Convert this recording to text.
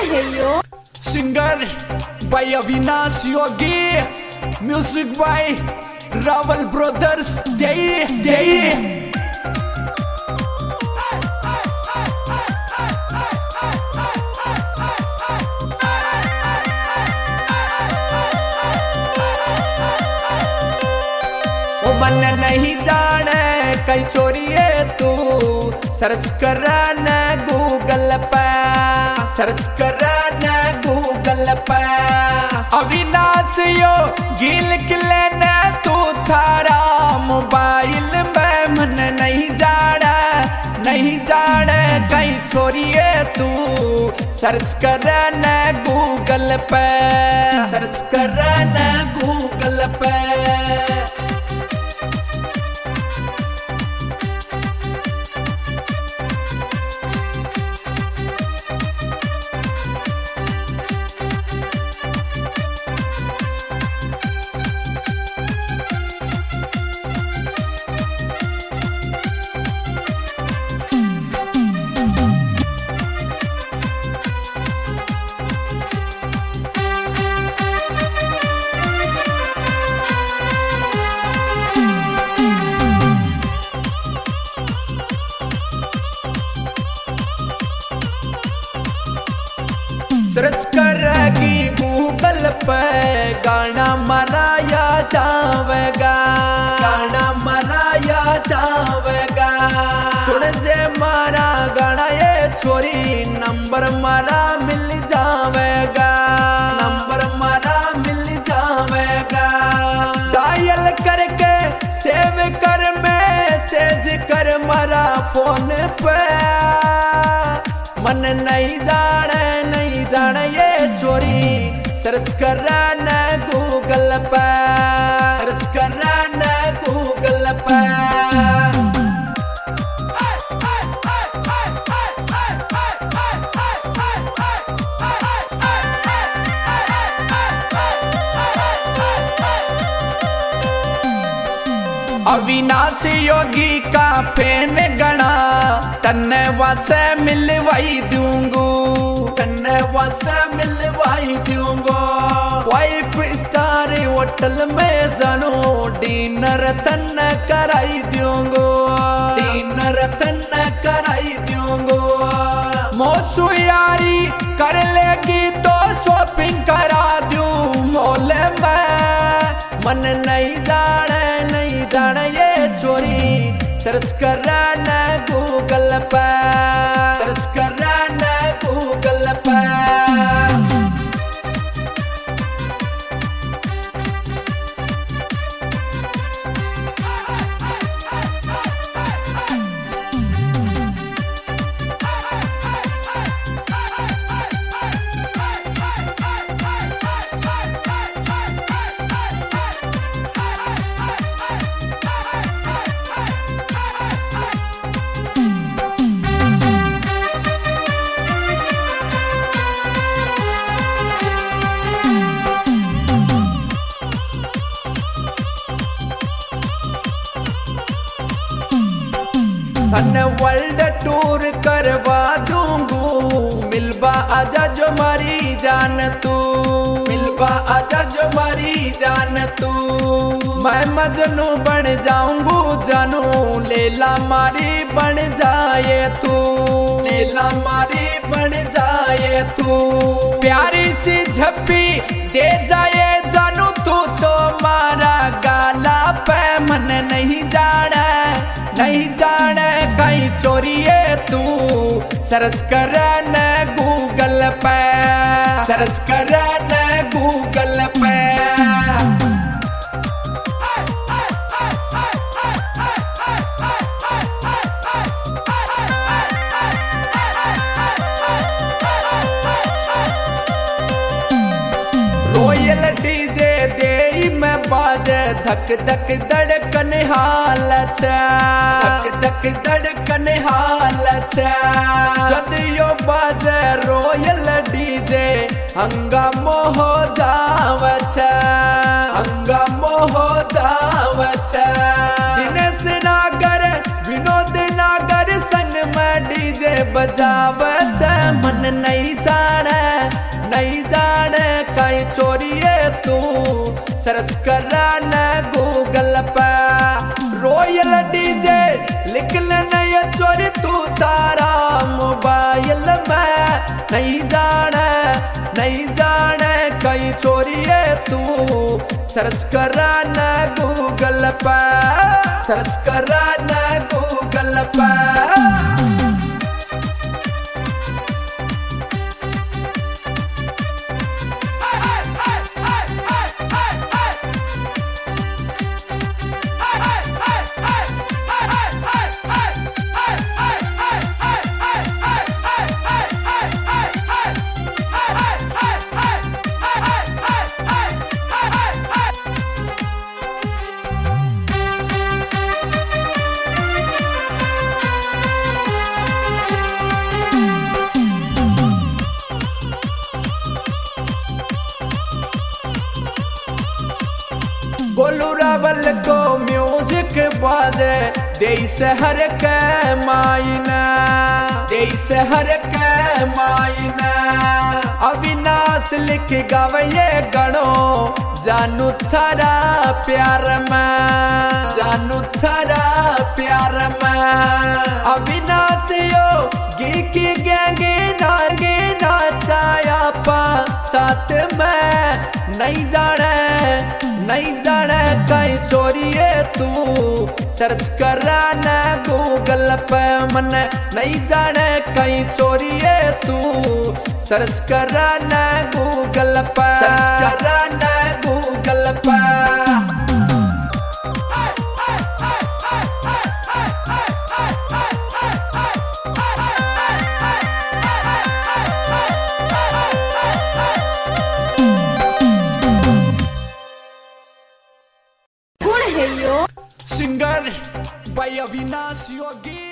है यो। Singer by Avinash Yogi, music by Rawal brothers. दे मन नहीं जाने कई चोरी है तू, सर्च कर न गूगल पे, सर्च कर न गूगल पे। अविनाश यो गिल लेना तू थारा मोबाइल में, मन नहीं जाने कई चोरी है तू, सर्च कर न गूगल पे, सर्च कर न गूगल पे। सर्च करेगी गूगल पे, गाना मराया जावेगा, गाना मराया जावेगा। सुन जे मारा गाना ये छोरी, नंबर मारा मिल जावेगा, नंबर मारा मिल जावेगा। डायल करके सेव कर मैसेज कर मारा फोन पे, मन नहीं जाने ये चोरी, सर्च कर न गूगल पे, सर्च कर न गूगल पे। अविनाश योगी का फैन गणा, तन्ने वासे मिलवाई दूंगू, तन्ने वासे मिलवाई दूंगो। 5 स्टार होटल में जानू, डिनर तन्ने कराई दूंगो, डिनर तन्ने कराई दूंगो। मौसू यारी कर लेगी तो शॉपिंग करा दूं मॉल में, मन नहीं जाने ये चोरी, सर्च कर न गूगल पे, सर्च कर न गूगल पे। वर्ल्ड टूर करवा दूंगू, मिलवा आजा जो मारी जान तू, मिलवा आजा जो मारी जान तू। मैं मजनू बन जाऊंगू जानू, लैला मारी बन जाए तू, लैला मारी बन जाए तू। प्यारी सी झप्पी दे जाए जानू तू तो मारा गाला पे, मन नहीं जाने कहीं चोरी है तू, सर्च कर न गूगल पे, सर्च कर न गूगल पे। रोयल डीजे दे में बाजे, धक धक धड़कन हाल छे, धक धक धड़कन हाल छे। जद यो बाजे रोयल डीजे, हंगामो हो जावे छे, हंगामो हो जावे छे। दिनेश नागर विनोद नागर संग में डीजे बजावे छे, मन नहीं जाने कहीं चोरिए तू सर्च कर न गूगल पे रॉयल डीजे लिख लेना ये चोरी तू तारा मोबाइल में नहीं जाने कहीं चोरिए तू सर्च कर न गूगल पे सर्च कर न गूगल पे गोलू रावल को म्यूजिक बाजे देश हर के मायना देश हर के मायना अविनाश लिख गावे गणो जानू थारा प्यार में जानू थारा प्यार में अविनाश यो गी की गैंगे नाचाया पा साथ में नहीं जाने कहीं चोरिए तू सर्च कर न गूगल पे मन नहीं जाने कहीं चोरिए तू सर्च कर न गूगल पे सर्च कर न गूगल पे सिंगर by अविनाश योगी।